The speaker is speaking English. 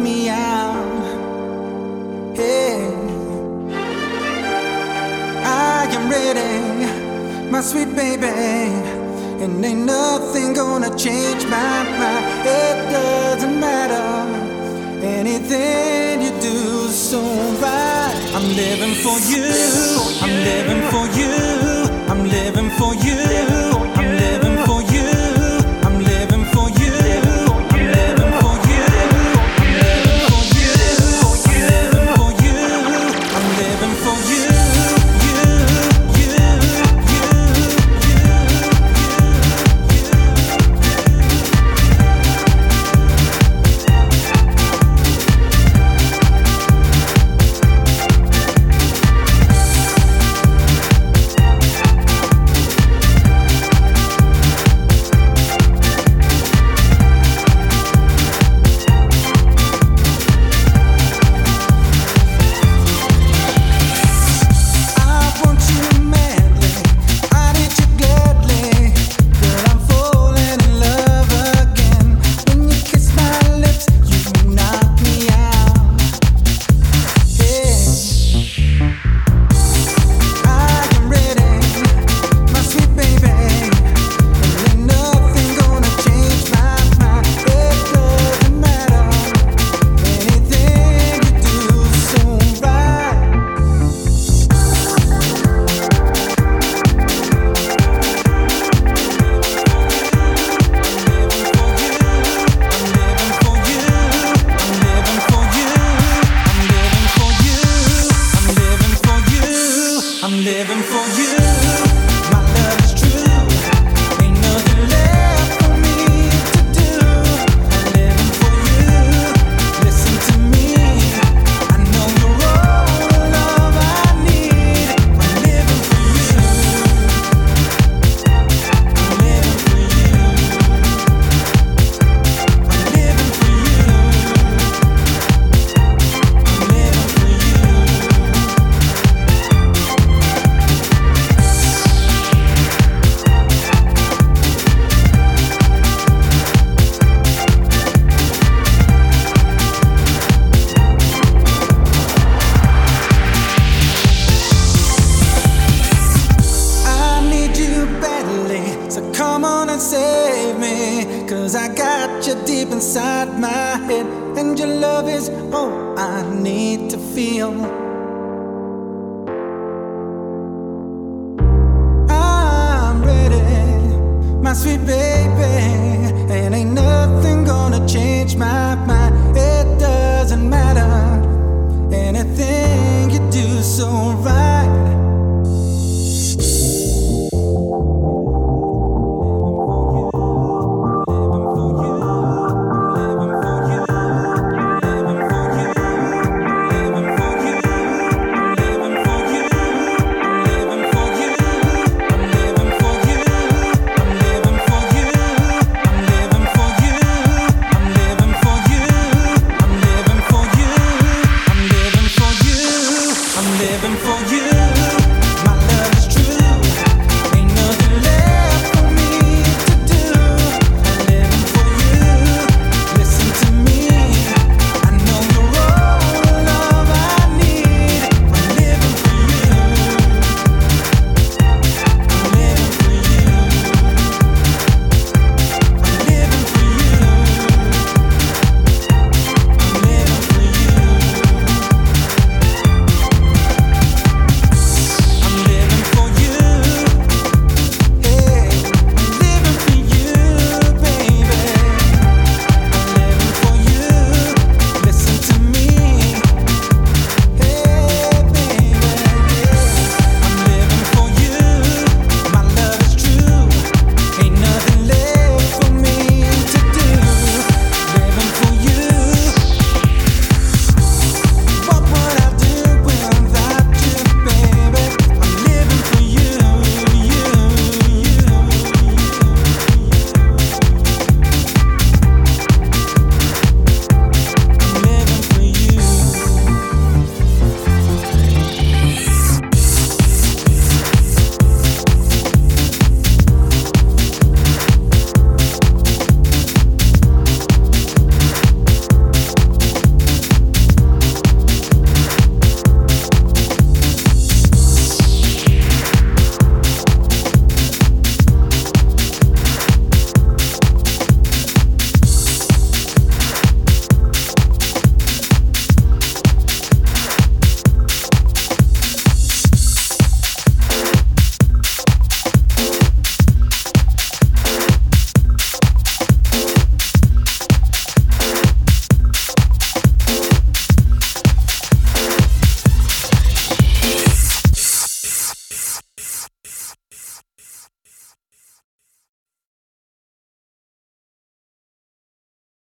me out. Hey, I am ready, my sweet baby, and ain't nothing gonna change my mind. It doesn't matter, anything you do is so right. I'm living for you, I'm living for you, I'm living for you, I'm living for you, I'm living for you, I'm living for you, I'm living for you, I'm living for you, I'm living for you, I'm living for you. My love is true. Ain't nothing left for me to do. I'm living for you. Listen to me. I know you're all the love I need. I'm living for you. I'm living for you. I'm living for you. I'm living for you. So come on and save me, 'cause I got you deep inside my head, and your love is all I need to feel. I'm ready, my sweet baby, and ain't nothing gonna change my mind.